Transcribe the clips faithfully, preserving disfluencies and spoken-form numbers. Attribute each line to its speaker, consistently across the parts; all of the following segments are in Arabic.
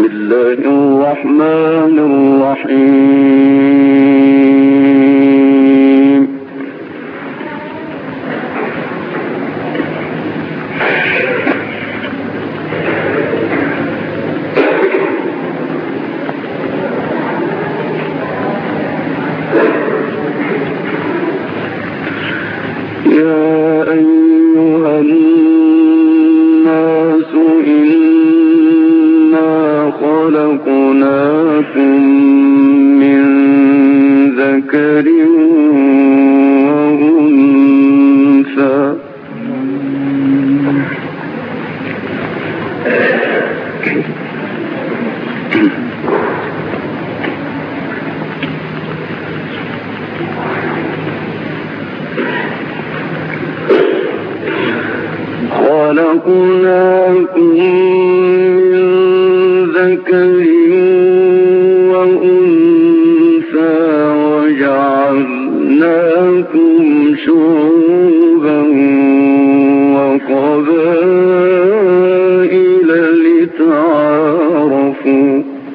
Speaker 1: بسم الله الرحمن الرحيم. يا أيها الناس إنا خلقناكم من ذكر وأنثى خلقناكم من ذكر وأنثى وجعلناكم شعوبا وقبائل لتعارفوا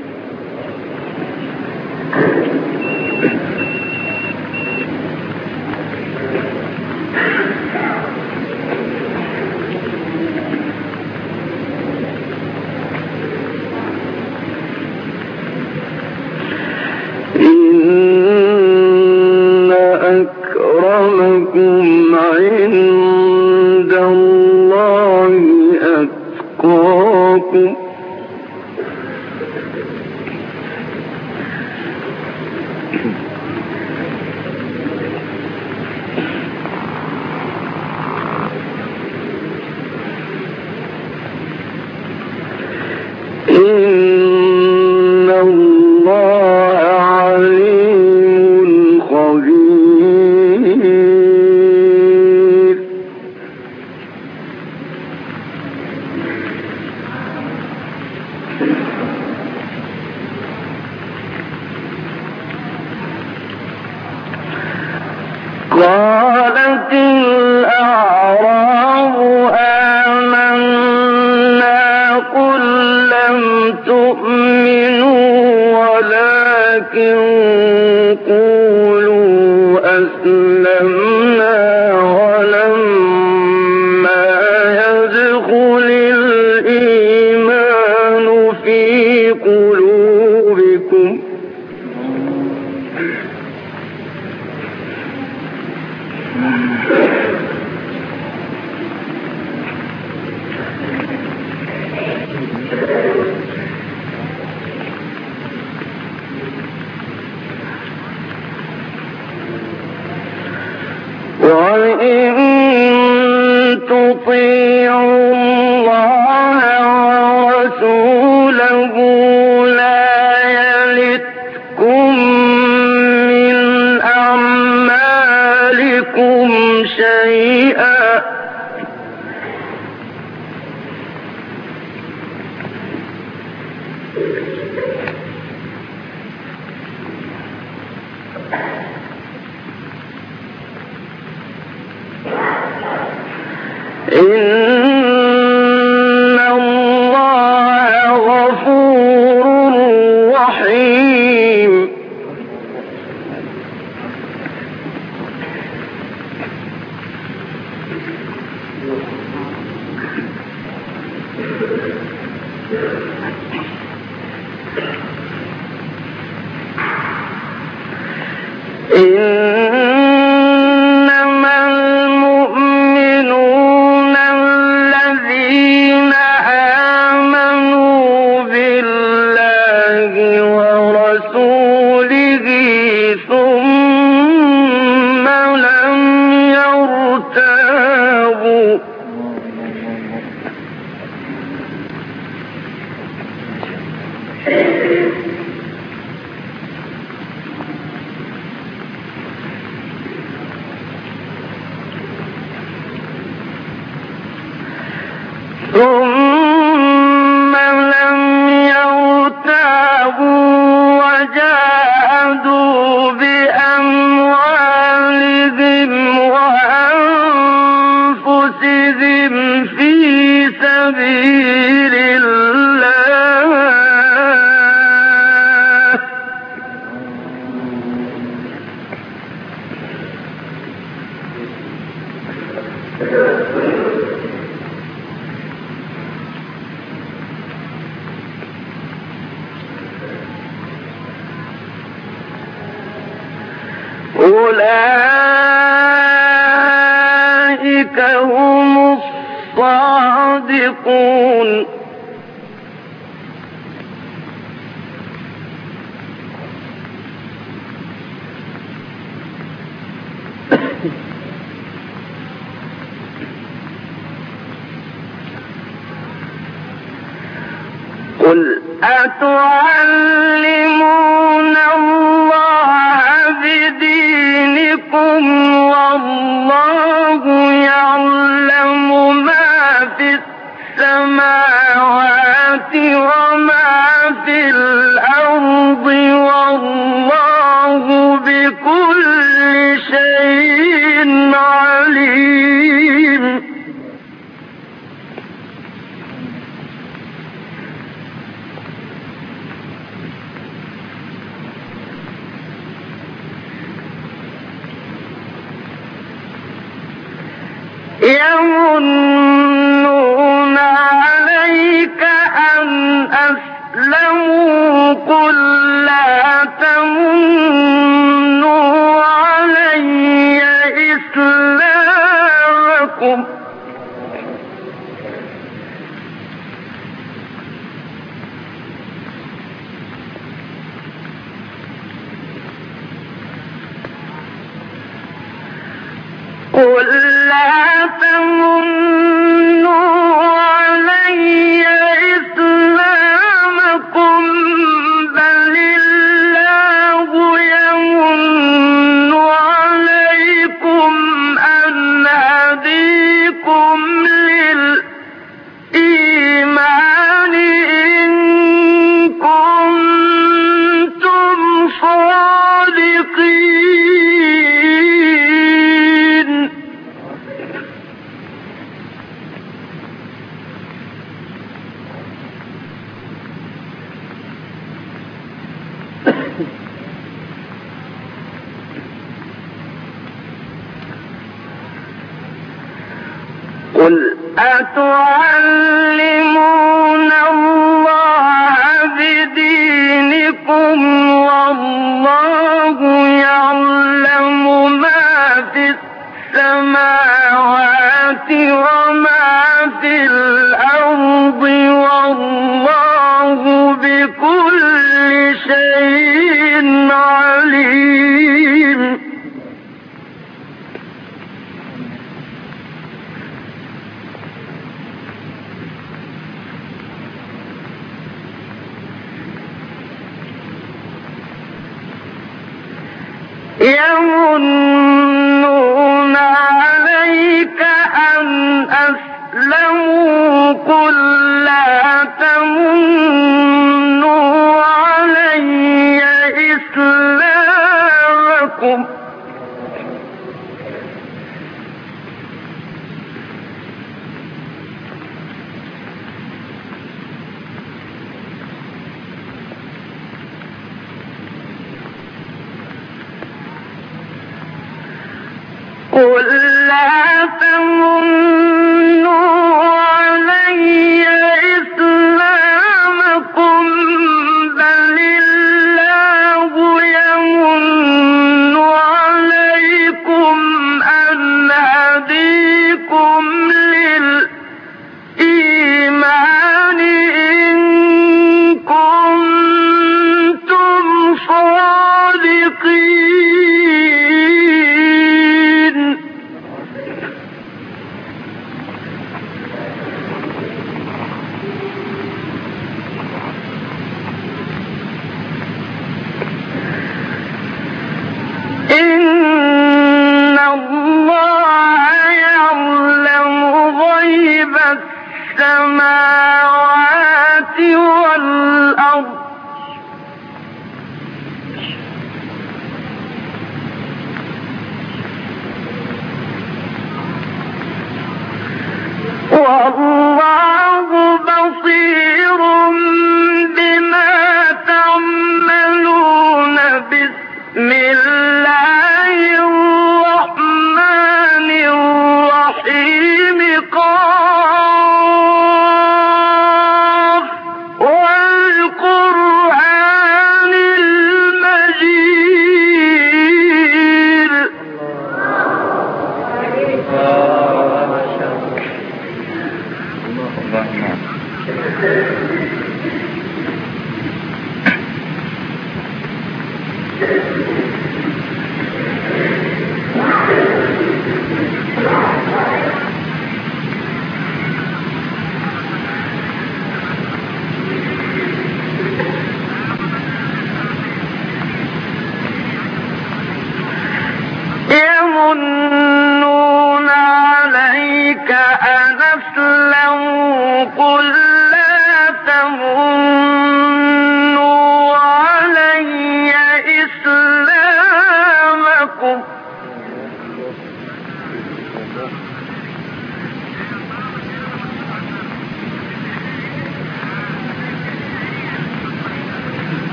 Speaker 1: إن أكرمكم عند الله أتقاكم إن الله عليم خبير. قالت الأعراب آمنا قل لم تؤمنوا ولكن قولوا أسلمنا ولما يدخل الإيمان في قلوبكم وإن تطيعوا الله ورسوله لا يلتكم من أعمالكم شيئا إن الله غفور رحيم. إنما المؤمنون الذين آمنوا بالله ورسوله ثم لم يرتابوا ثم لم يرتابوا وجاهدوا بأموالهم وأنفسهم في سبيل الله أولئك هم الصادقون. قل أتعلمون الله بدينكم والله يعلم ما في السماوات وما في الأرض والله بكل شيء عليم. يمنون عليك أن أسلموا قل لا تمنوا علي إسلامكم قل لا تمنوا علي إسلامكم بل الله يمن عليكم أن هديكم للإيمان إن كنتم صادقين. قل أتعلمون الله بدينكم والله يعلم ما في السماوات وما في الأرض والله بكل شيء عليم. يمنون عليك أن أسلموا قل لا تمنوا علي إسلامكم قل لا تمنوا علي إسلامكم بل الله يمن عليكم أن هديكم للإيمان إن كنتم صادقين.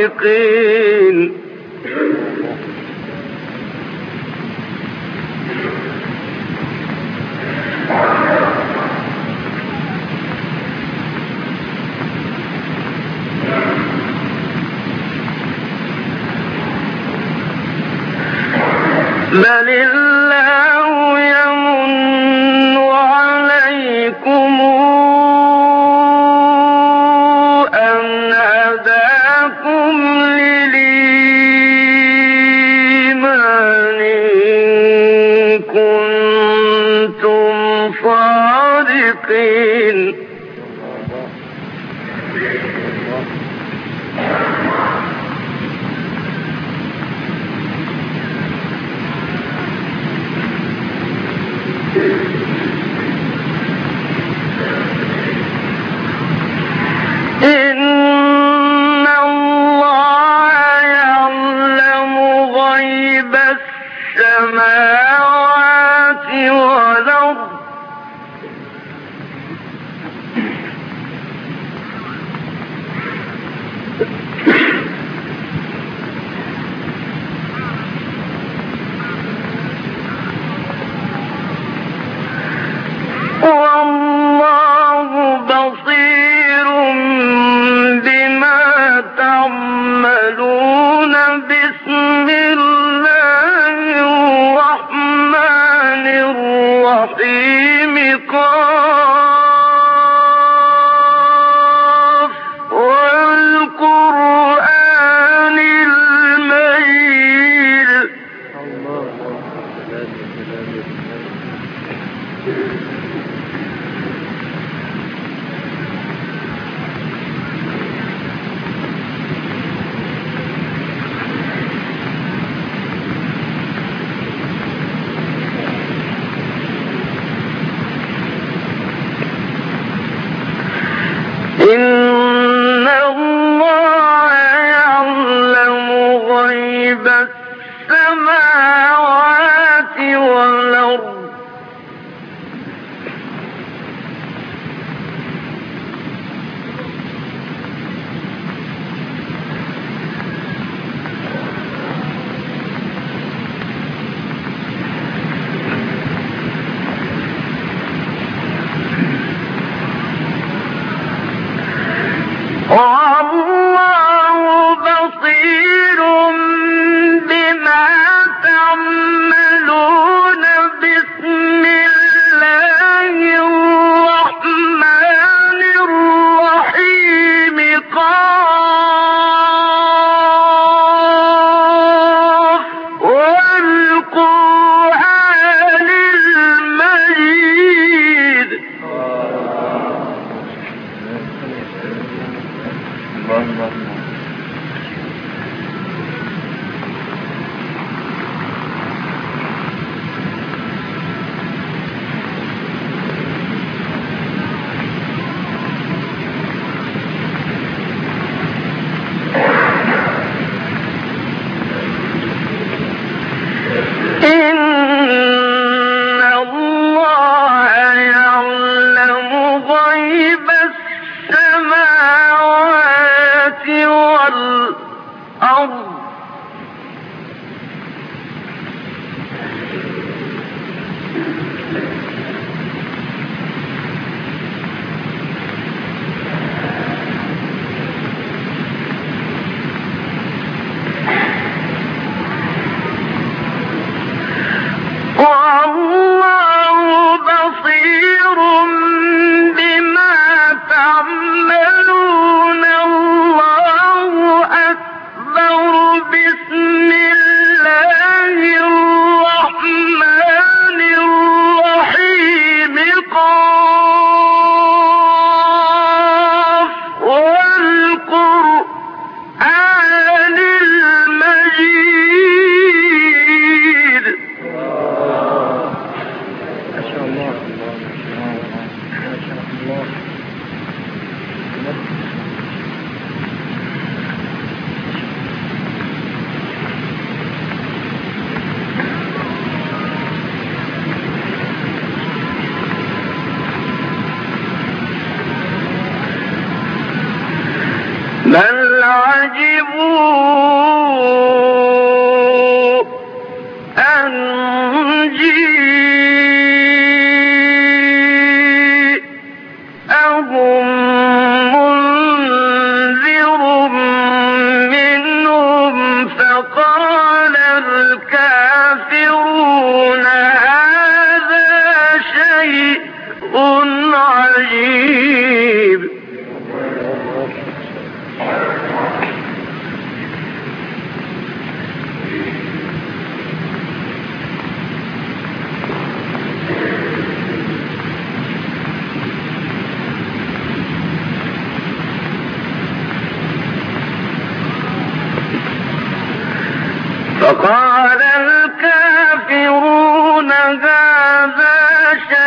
Speaker 1: صادقين بل الله يمن عليكم أن هداكم للإيمان إن كنتم صادقين إن الله يعلم غيب السماوات والأرض والله بصير بما تعملون بسم الله الرحمن الرحيم قاف والقرآن المجيد إن الله يعلم غيب السماوات والأرض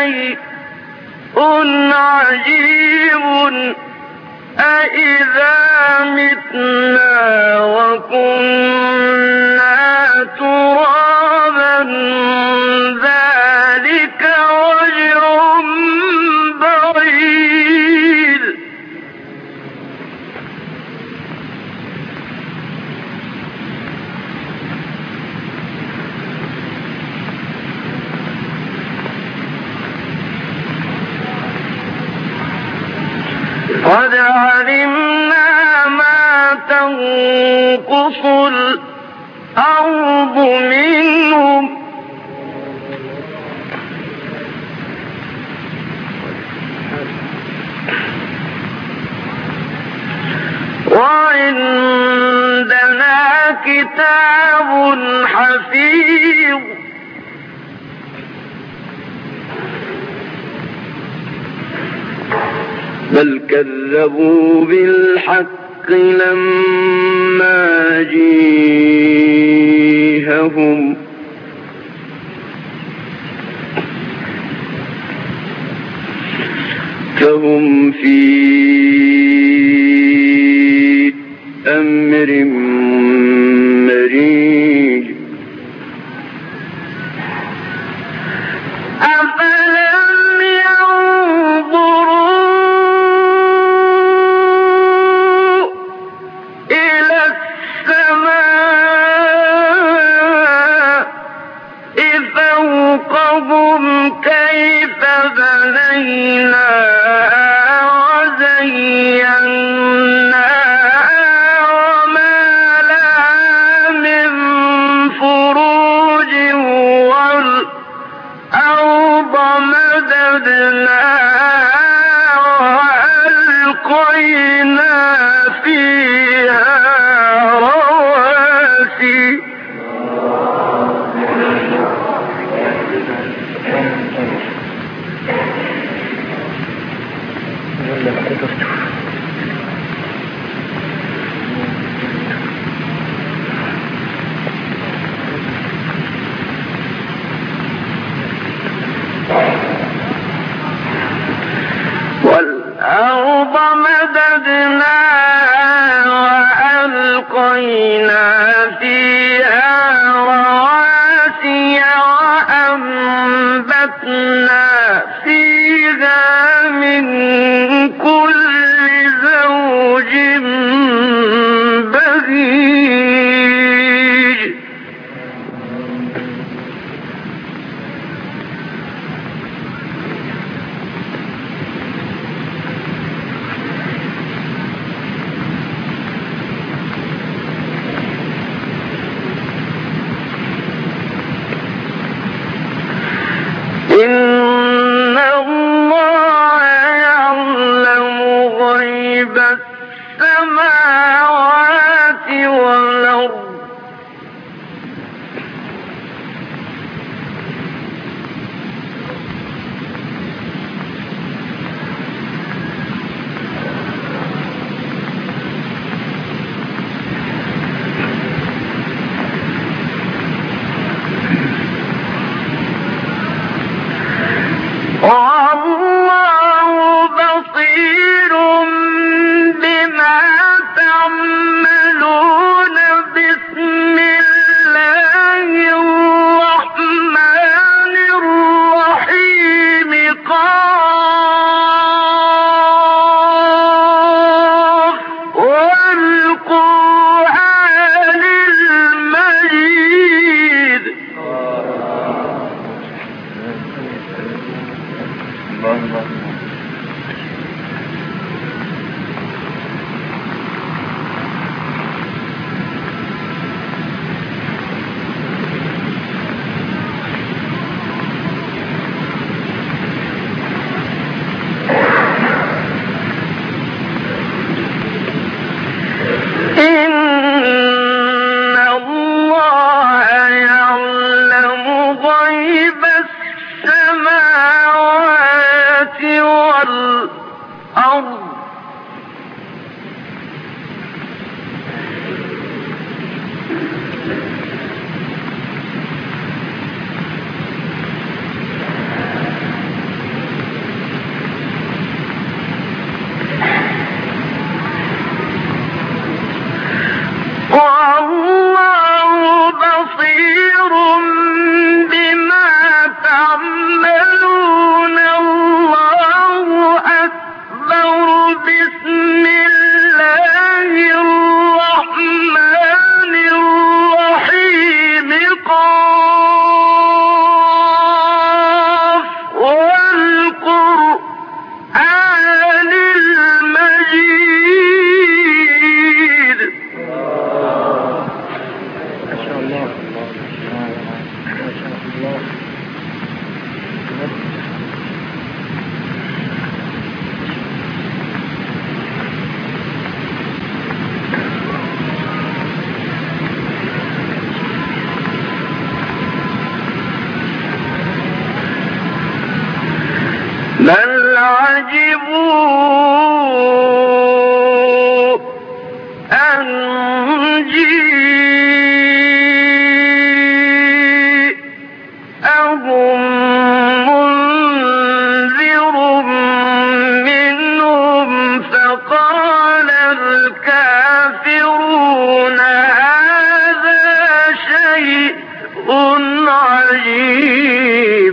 Speaker 1: شيء عجيب أإذا متنا وكنا ترابا ذلك رجع بعيد. قد علمنا ما تنقص الأرض منهم وعندنا كتاب حفيظ بل كذبوا بالحق لما جيءهم فهم في أمر مريج. أفلم ينظروا إلى السماء فوقهم كيف بنيناها وزيناها وما لها من فروج والأرض مددناها وألقينا فيها رواسي والأرض مددناها وألقينا فيها رواسي وأنبتنا فيها من كل زوج بهيج. إن الله يعلم غيب السماوات والأرض والله بصير بما تعملون. بسم الله الرحمن الرحيم. قاف والقرآن المجيد. إن الله يعلم غيب السماوات والأرض عجبوا أن جيءهم منذر منهم فقال الكافرون هذا شيء عجيب.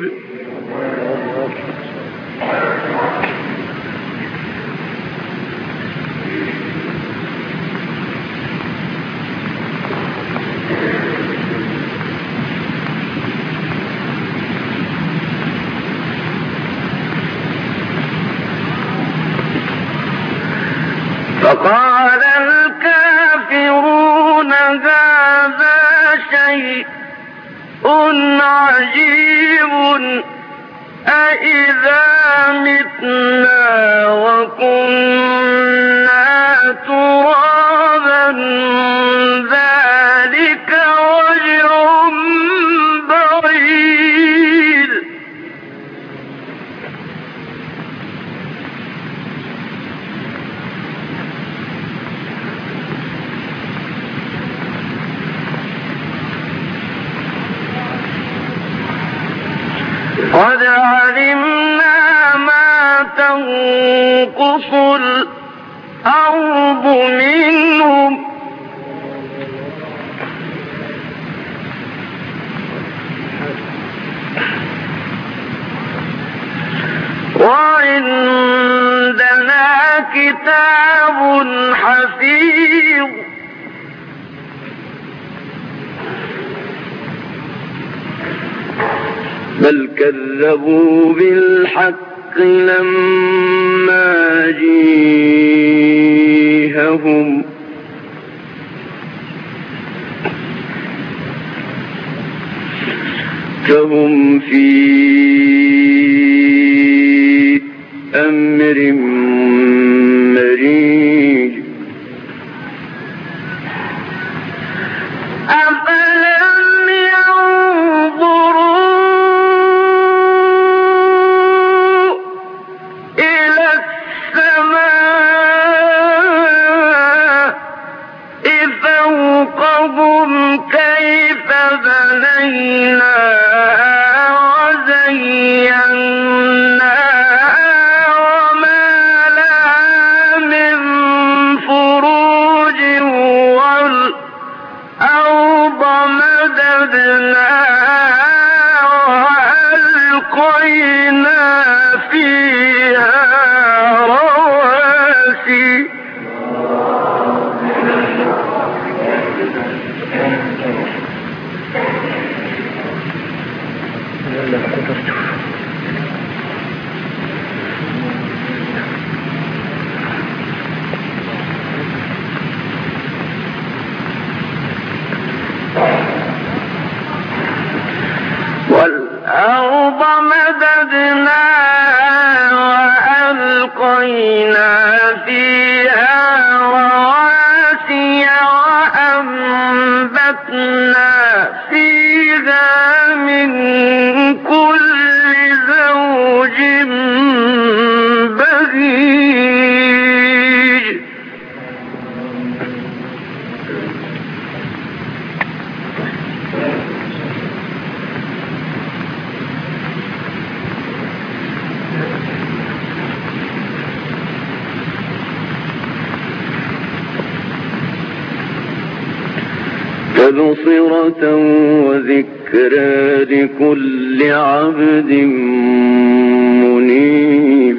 Speaker 1: فقال الكافرون هذا شيء عجيب أإذا متنا وكنا ترابا ذلك رجع بعيد. قد علمنا ما تنقص الأرض منهم وعندنا كتاب حفيظ. بل كذبوا بالحق لما جيءهم فهم في أمر مريج. أفلم ينظروا إلى السماء فوقهم كيف بنيناها وزيناها وما لها من فروج والأرض مددناها وألقينا فيها رواسي والأرض مددناها وألقينا فيها رواسي وأنبتنا فيها من كل زوج بهيج. تبصرة وذكرى لكل عبد منيب.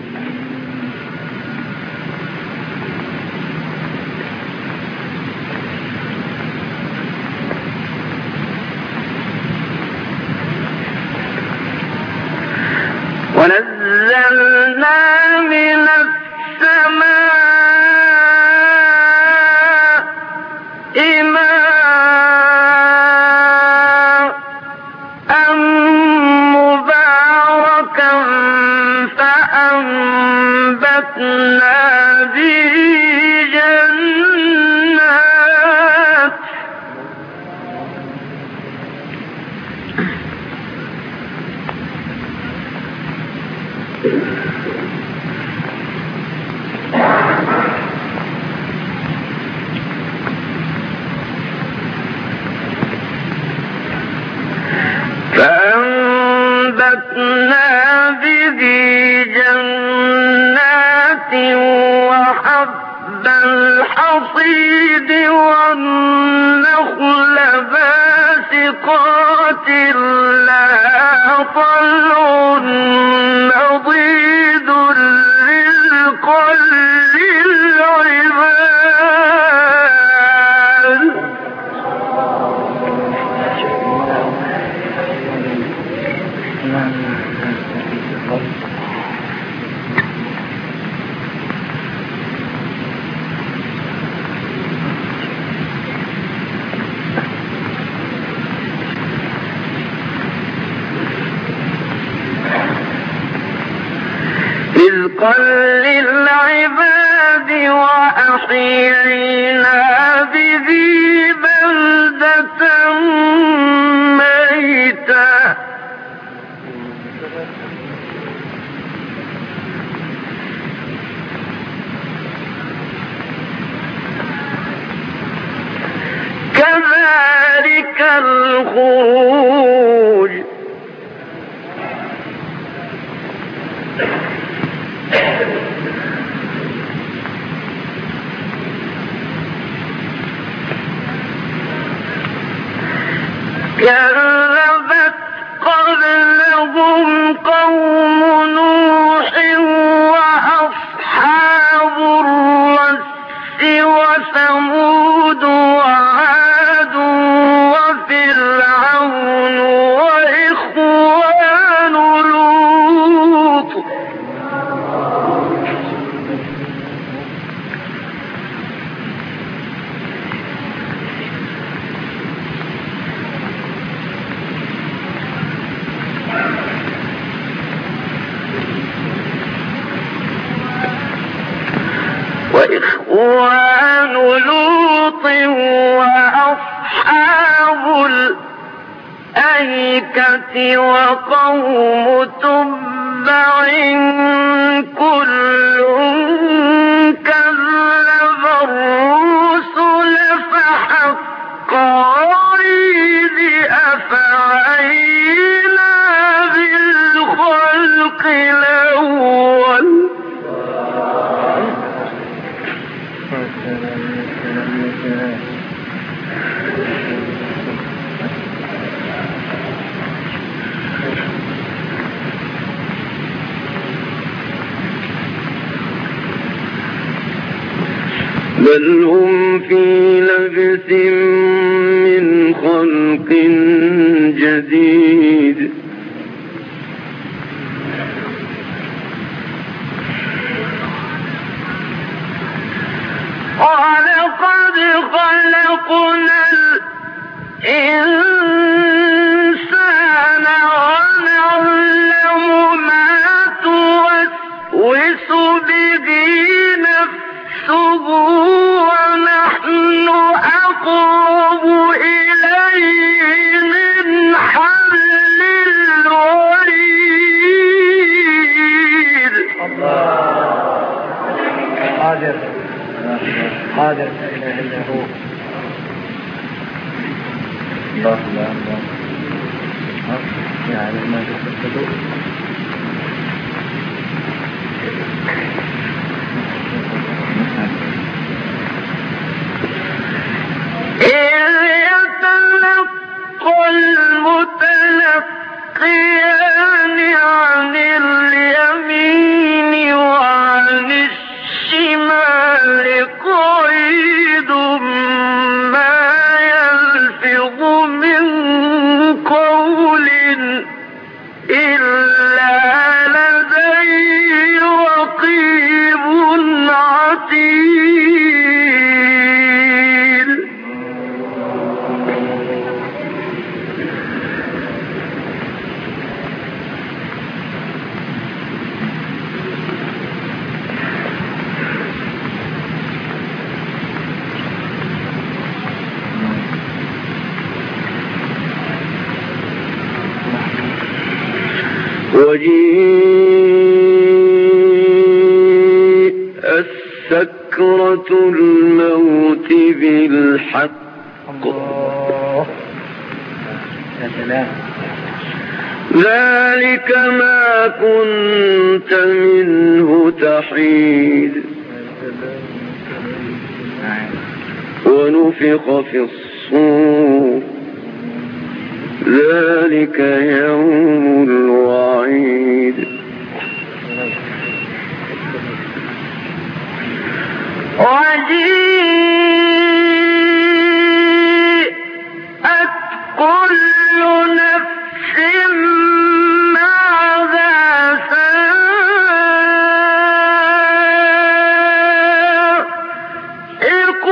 Speaker 1: ونزلنا من السماء ماء مباركا فأنبتنا به جنات فأنبتنا به جنات وحب الحصيد والنخل باسقات لها طلع نضيد رزقا للعباد. رزقا للعباد وأحيينا به بلدة ميتا كذلك الخروج. كذبت قبلهم قوم نوح وأصحاب الرس وثمود وعاد وفرعون وإخوان لوط. وإخوان لوط وأصحاب الأيكة وقوم تبع كل كذب الرسل فحق وعيد أفعينا بالخلق الأول. بل هم في لبس من خلق جديد. ولقد خلقنا الإنسان ونعلم ما توسوس به نفسه ونحن أقرب إليه من حبل الوريد.
Speaker 2: قادر قادر لا إله إلا هو. الله لا الله يعلم ما تفسدون.
Speaker 1: إذ يتلقى المتلقيان عن اليمين وعن الشمال قعيد ما يلفظ من قول إلا لديه رقيب عتيد. وجيء السكرة الموت بالحق.
Speaker 2: الله يا سلام.
Speaker 1: ذلك ما كنت منه تحيد ونفخ في الصور ذلك يوم الوعيد وجيءت كل نفس ماذا سائق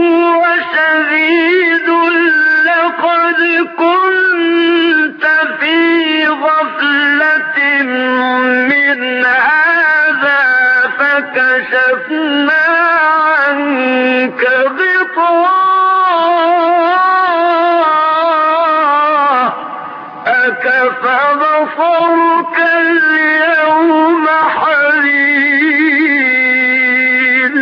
Speaker 1: وشهيد لقد كنت في غفلة من هذا فكشفنا عنك غطاءك فبصرك اليوم حديد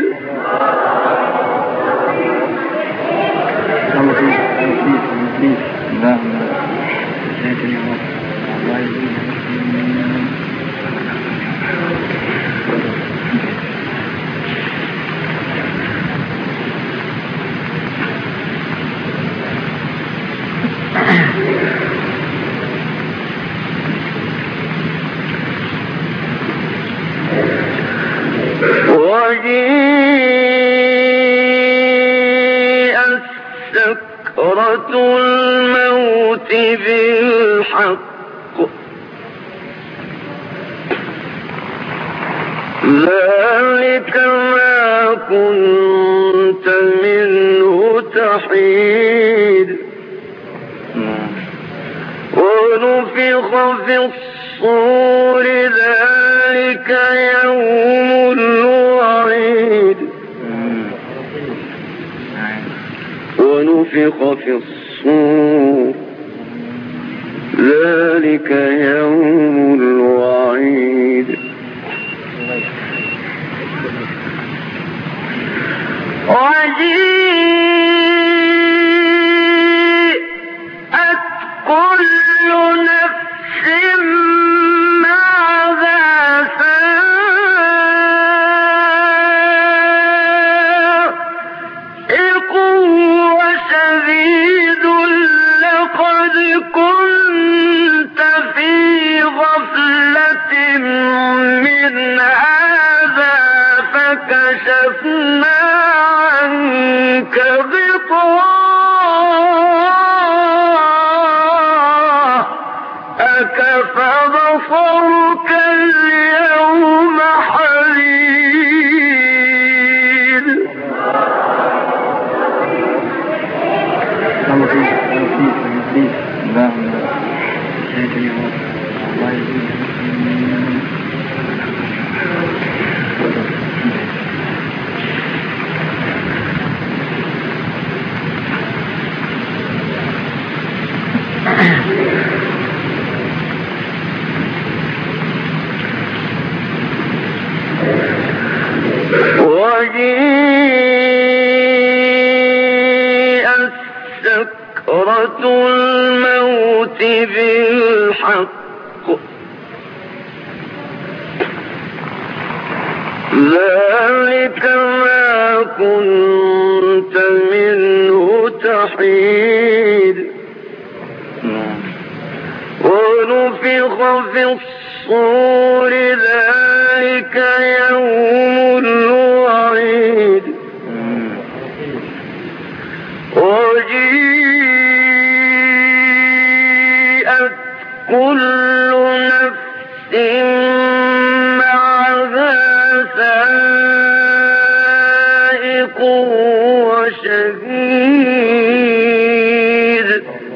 Speaker 1: وجيءت سكرة الموت بالحق ذلك ما كنت منه تحيد ونفخ في الصور ذلك يوم الوعيد ونفخ في الصور ذلك يوم الوعيد وجيءت كل نفس ماذا سائق وشهيد لقد كنت في غفلة من هذا فكشفنا عنك غطاءك فبصرك اليوم حديد وجيءت سكرة الموت بالحق ذلك ما كنت منه تحيد ونفخ في الصور ذلك يوم الوعيد وجيءت كل نفس معها سائق وشهيد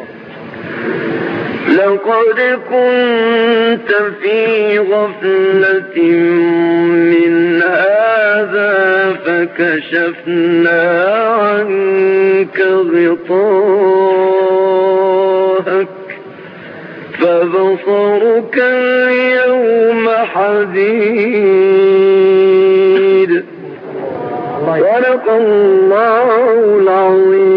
Speaker 1: لقد كنت في غفلة من هذا فكشفنا عنك غطاءك فبصرك اليوم حديد صدق الله العظيم.